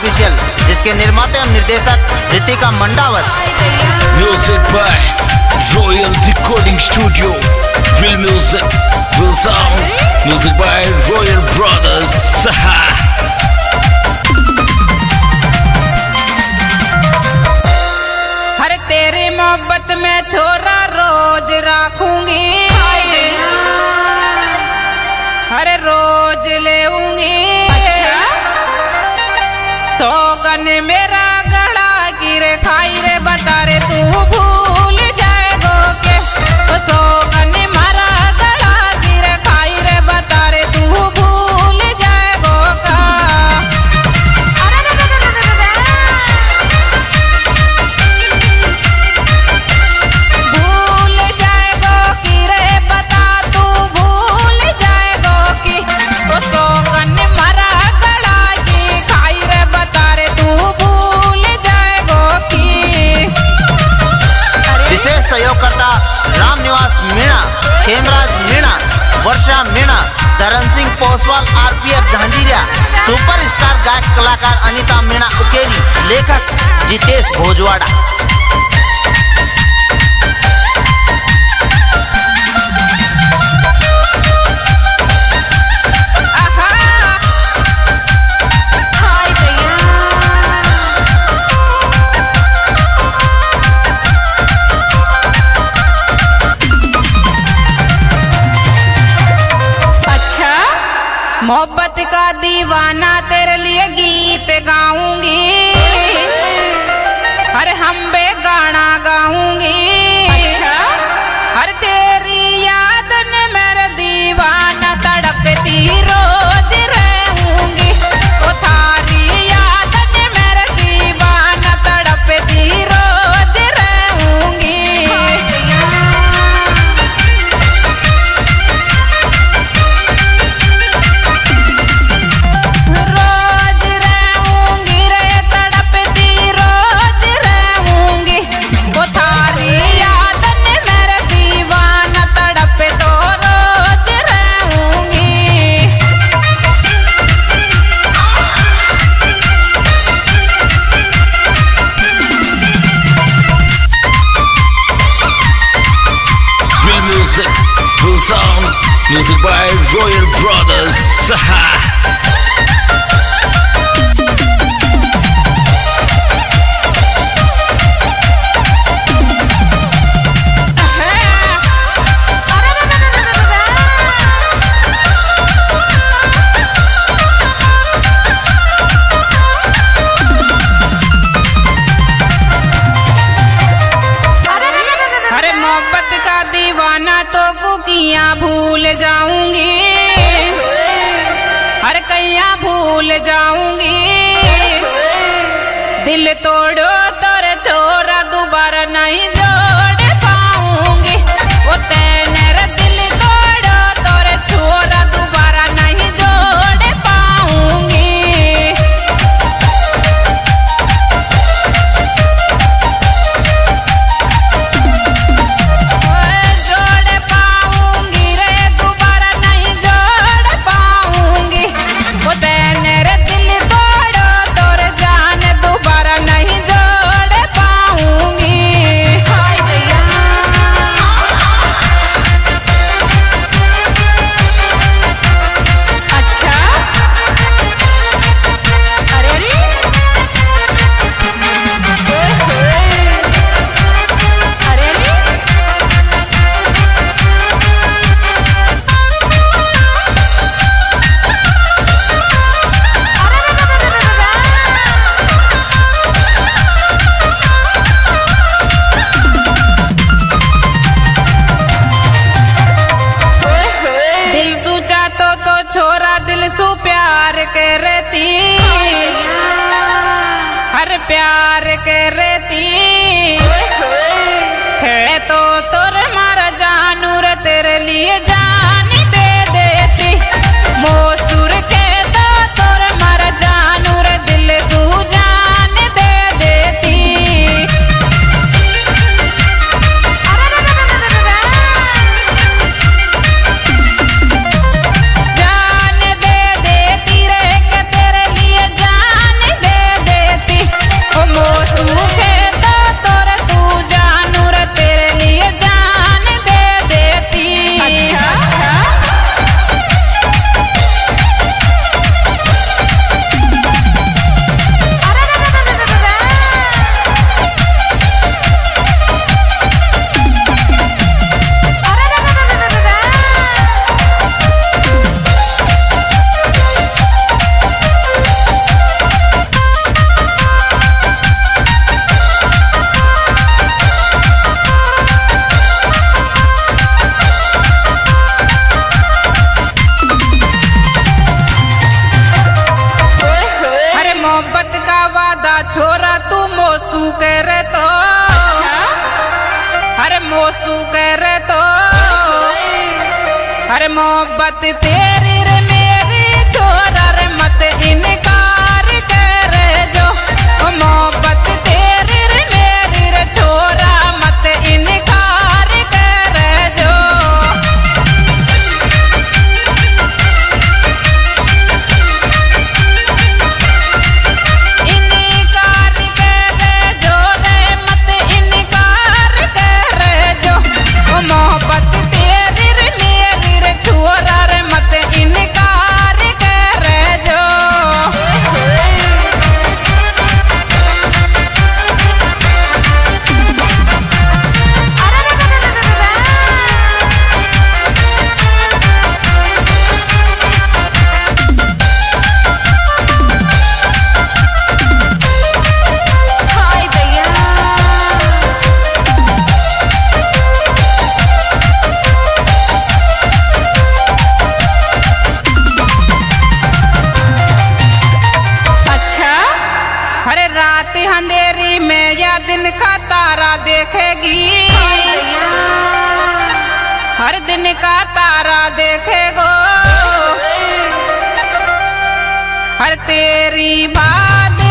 Official, जिसके निर्माता एवं निर्देशक Ritika Mandawat. Music by royal recording studio, will music, will sound, music by royal brothers. हर तेरी मोहब्बत में छोरा रोज राखूंगी, हर रोज लेऊंगी। सौगन मेरा गला गिरे खाई रे बता रे तू भूल जाएगो के। सौगन मारा गला गिरे खाई रे बता रे तू भूल जाएगो का। भूल जाएगो कि रे बता तू भूल जाएगो कि। सौगन मारा गला की खाई रे बता रे तू भूल जाएगो कि। विशेष सहयोगकर्ता राम निवास मीणा, खेमराज मीणा, वर्षा मीणा, धरम सिंह पोसवाल, आरपीएफ झांझिरिया, सुपरस्टार गायक कलाकार अनीता मीणा उकेरी, लेखक जितेश भोजवाड़ा। मोहब्बत का दीवाना तेरे लिए गीत गाऊंगी, हर हम बे गाना गाऊंगी। हर तेरी याद में मेरा दीवाना तड़पती रोज रहूंगी। ओ थारी याद में मेरा दीवाना तड़पती रोज रहूंगी। Full sound, music by Royal Brothers. कुकियाँ भूल जाऊंगी, हर कैया भूल जाऊंगी। दिल तोड़ो तोरे छोरा दोबारा नहीं जोड़ पाऊंगी। वो तेरे दिल तोड़ो तोरे छोरा दोबारा नहीं जोड़ पाऊंगी। के रहती, हर प्यार के रहती है तो तुर मारा जानूर तेरे लिए जान दे देती। मोसूर के तो तुर मारा जानूर दिल तू जान दे देती। जान दे देती रे के तेरे लिए जान दे मोसू करे तो अरे मोहब्बत तेरी रे मेरी छोरा रे मत इनकार करे जो मोहब्बत तेरी रे मेरी रे छोरा मत इनकार करे जो इनकार करे जो रे मत इनकार करे जो मोहब्बत तेरी रे मेरी रे छोरा रे मत इनकार करे जो हाय भैया अच्छा अरे रात अंधेरी में या दिन का तारा देखेगी हर दिन का तारा देखेगो हर तेरी बात